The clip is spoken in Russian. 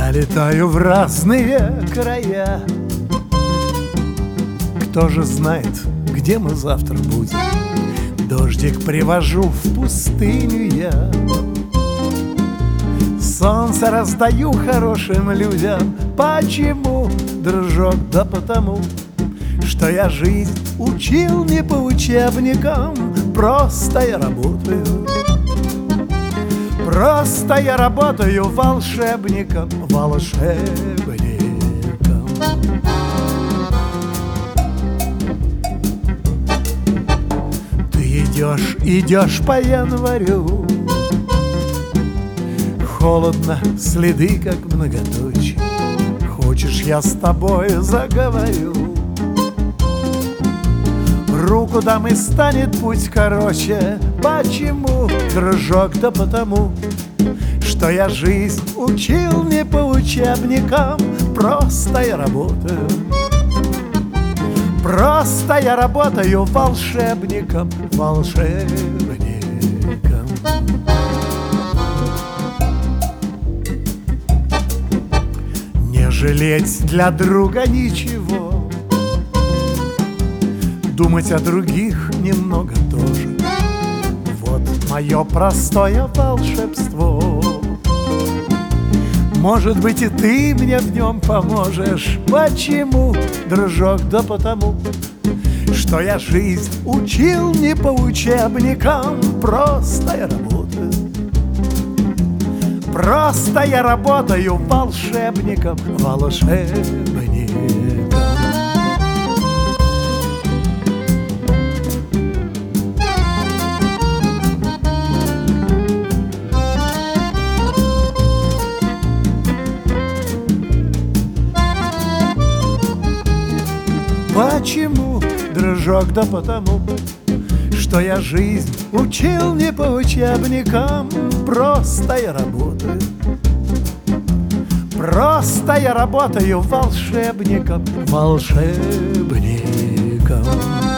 Я летаю в разные края. Кто же знает, где мы завтра будем? Дождик привожу в пустыню я. Солнце раздаю хорошим людям. Почему, дружок? Да потому, что я жизнь учил не по учебникам. Просто я работаю. Просто я работаю волшебником, волшебником. Ты идешь по январю. Холодно, следы как многоточие. Хочешь, я с тобой заговорю? Руку дам и станет путь короче. Почему, дружок? Да потому, что я жизнь учил не по учебникам. Просто я работаю. Просто я работаю волшебником, волшебником. Не жалеть для друга ничего. Думать о других немного тоже. Вот мое простое волшебство. Может быть, и ты мне в нем поможешь. Почему, дружок? Да потому, что я жизнь учил не по учебникам. Просто я работаю. Просто я работаю волшебником, волшебником. Почему, дружок? Да потому, что я жизнь учил не по учебникам. Просто я работаю. Просто я работаю волшебником, волшебником.